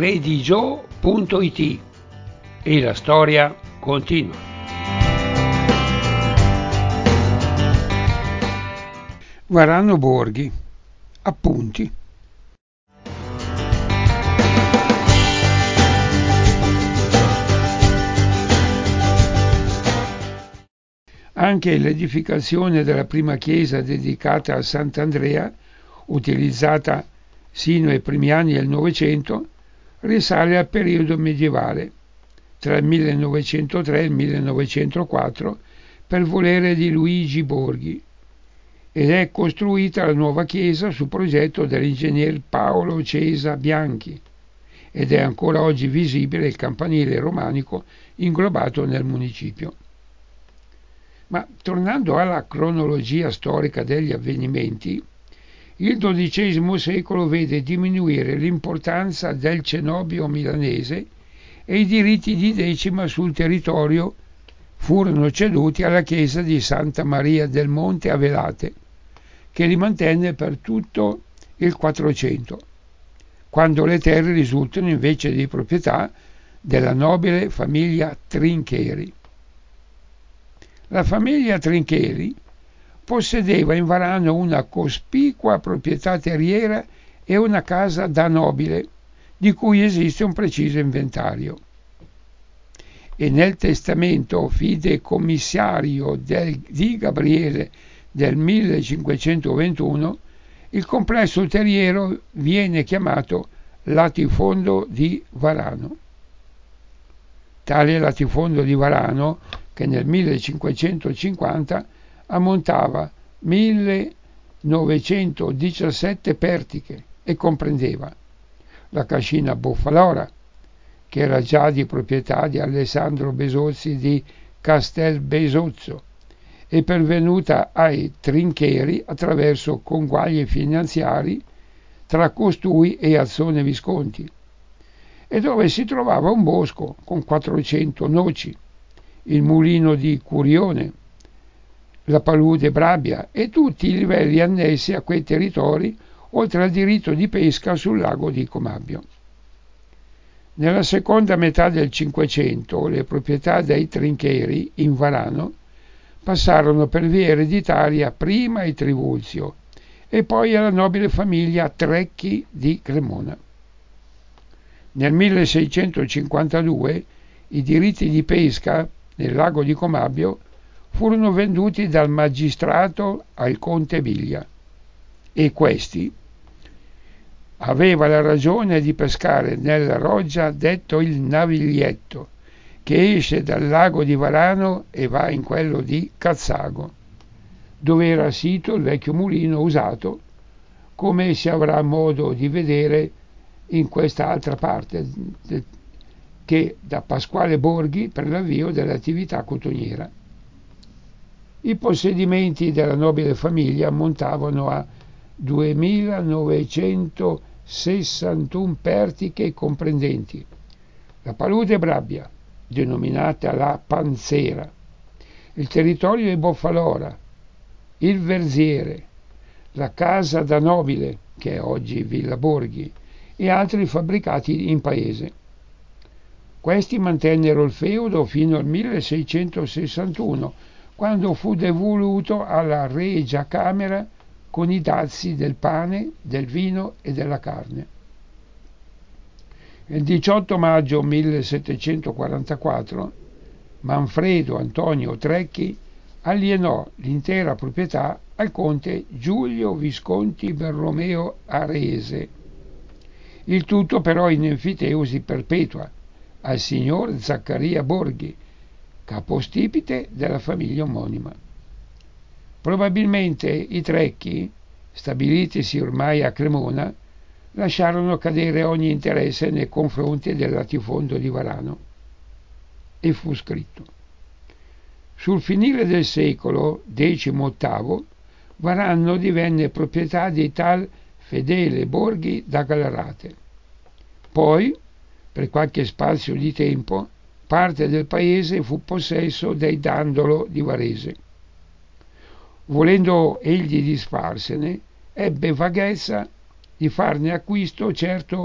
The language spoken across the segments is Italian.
redigio.it e la storia continua. Varano Borghi. Appunti. Anche l'edificazione della prima chiesa dedicata a Sant'Andrea, utilizzata sino ai primi anni del Novecento, risale al periodo medievale, tra il 1903 e il 1904, per volere di Luigi Borghi, ed è costruita la nuova chiesa su progetto dell'ingegner Paolo Cesa Bianchi, ed è ancora oggi visibile il campanile romanico inglobato nel municipio. Ma tornando alla cronologia storica degli avvenimenti, il XII secolo vede diminuire l'importanza del cenobio milanese e i diritti di decima sul territorio furono ceduti alla chiesa di Santa Maria del Monte a Velate, che li mantenne per tutto il 400, quando le terre risultano invece di proprietà della nobile famiglia Trincheri. La famiglia Trincheri possedeva in Varano una cospicua proprietà terriera e una casa da nobile, di cui esiste un preciso inventario. E nel testamento fideikommissario di Gabriele del 1521 il complesso terriero viene chiamato latifondo di Varano. Tale latifondo di Varano, che nel 1550 ammontava 1917 pertiche e comprendeva la cascina Boffalora, che era già di proprietà di Alessandro Besozzi di Castelbesozzo e pervenuta ai Trincheri attraverso conguagli finanziari tra costui e Azzone Visconti, e dove si trovava un bosco con 400 noci, il mulino di Curione, la palude Brabbia e tutti i livelli annessi a quei territori, oltre al diritto di pesca sul lago di Comabio. Nella seconda metà del Cinquecento le proprietà dei Trincheri in Varano passarono per via ereditaria prima ai Trivulzio e poi alla nobile famiglia Trecchi di Cremona. Nel 1652 i diritti di pesca nel lago di Comabio furono venduti dal magistrato al conte Biglia, e questi aveva la ragione di pescare nella roggia detto il Naviglietto, che esce dal lago di Varano e va in quello di Cazzago, dove era sito il vecchio mulino usato, come si avrà modo di vedere in questa altra parte, che da Pasquale Borghi per l'avvio dell'attività cotoniera. I possedimenti della nobile famiglia ammontavano a 2.961 pertiche comprendenti la palude Brabbia, denominata la Panzera, il territorio di Boffalora, il Verziere, la casa da nobile, che è oggi Villa Borghi, e altri fabbricati in paese. Questi mantennero il feudo fino al 1661, quando fu devoluto alla Regia Camera con i dazi del pane, del vino e della carne. Il 18 maggio 1744 Manfredo Antonio Trecchi alienò l'intera proprietà al conte Giulio Visconti Berromeo Arese, il tutto però in enfiteusi perpetua al signor Zaccaria Borghi, capostipite della famiglia omonima. Probabilmente i Trecchi, stabilitisi ormai a Cremona, lasciarono cadere ogni interesse nei confronti del latifondo di Varano, e fu scritto: sul finire del secolo XVIII Varano divenne proprietà di tal Fedele Borghi da Gallarate. Poi, per qualche spazio di tempo, parte del paese fu possesso dei Dandolo di Varese. Volendo egli disfarsene, ebbe vaghezza di farne acquisto certo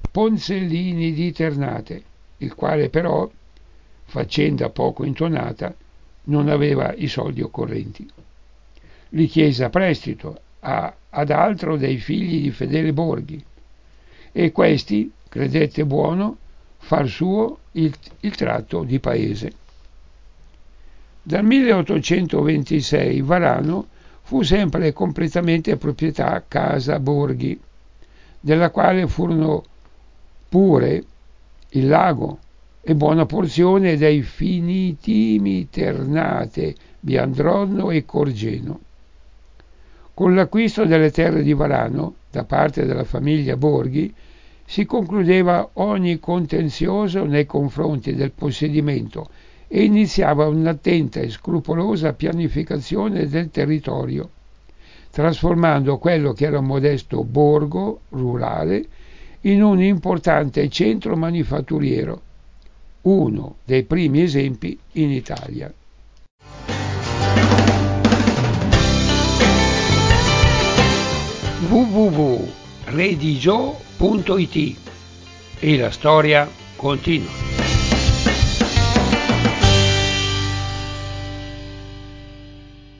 Ponzellini di Ternate, il quale però, faccenda poco intonata, non aveva i soldi occorrenti. Li chiese a prestito ad altro dei figli di Fedele Borghi e questi credette buono far suo il tratto di paese. Dal 1826 Varano fu sempre completamente proprietà Casa Borghi, della quale furono pure il lago e buona porzione dei finitimi Ternate, Biandronno e Corgeno. Con l'acquisto delle terre di Varano da parte della famiglia Borghi si concludeva ogni contenzioso nei confronti del possedimento e iniziava un'attenta e scrupolosa pianificazione del territorio, trasformando quello che era un modesto borgo rurale in un importante centro manifatturiero, uno dei primi esempi in Italia. www.redigio.it e la storia continua.